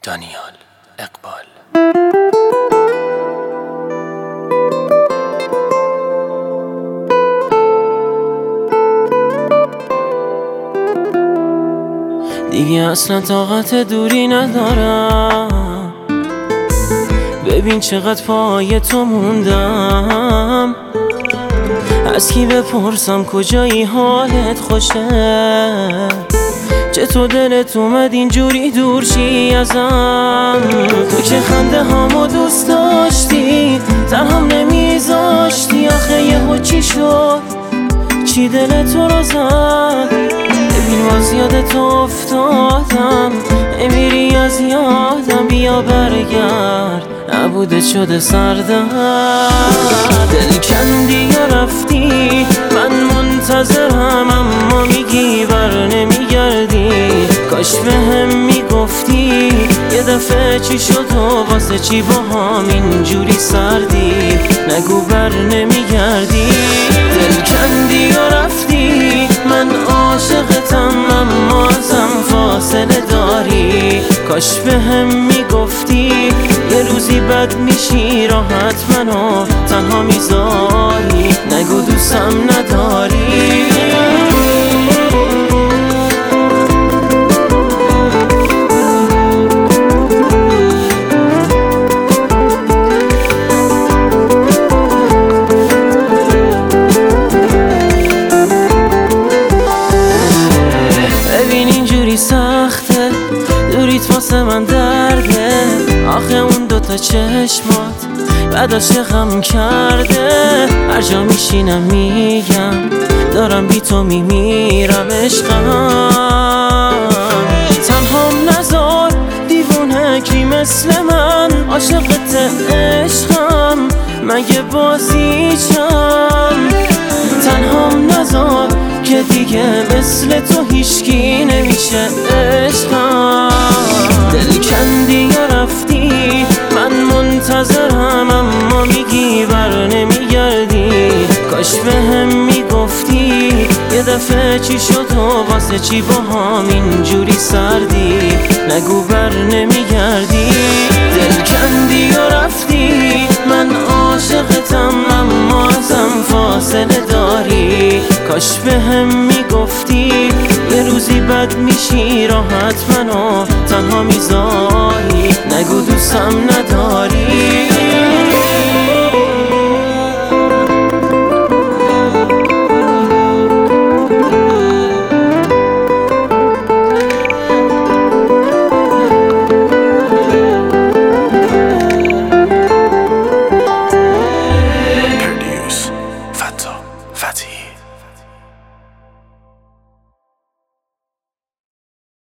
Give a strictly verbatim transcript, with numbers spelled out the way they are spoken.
دانیال اقبال. دیگه اصلا طاقت دوری ندارم، ببین چقدر پای تو موندم. از کی بپرسم کجایی حالت خوشه، چطور دلت اومد اینجوری دور شی ازم؟ تو که خنده هامو دوست داشتی، تنهام نمیذاشتی. آخه یهو چی شد، چی دل تو رو زد؟ ببین باز یادت افتادم، نمیری از یادم. بیا برگرد، نبوده شده سردم. دل کندی یا رفتی، من منتظرم اما میگی بر نمیگردی. کاش به هم میگفتی یه دفعه چی شد و واسه چی با هم اینجوری سردی. نگو بر نمیگردی. دل کندی یا رفتی، من عاشقتم اما ازم فاصله داری. کاش به هم میگفتی یه روزی بد میشی، راحت منو تنها میذاری. نگو دوستم نداری. سخته دوریت واسه من درده. آخه اون دوتا چشمات بعد عاشقم کرده. هر جا میشینم میگم دارم بی تو میمیرم عشقم. تنهام نذار دیوونه کی مثل من، عاشقت عشقم مگه بازیچم. تنهام نذار که دیگه مثل تو هیچکی نمیشه عشقم. دل کندی یا رفتی، من منتظرم اما میگی بر نمیگردی. کاش به هم میگفتی یه دفعه چی شد و واسه چی با هم اینجوری سردی. نگو بر نمیگردی. دل کندی یا رفتی، من عاشقتم اما ازم فاصله داری. کاش به هم میگفتی یه روزی بد میشی، راحت منو تنها میذاری. نگو دوستم نداری.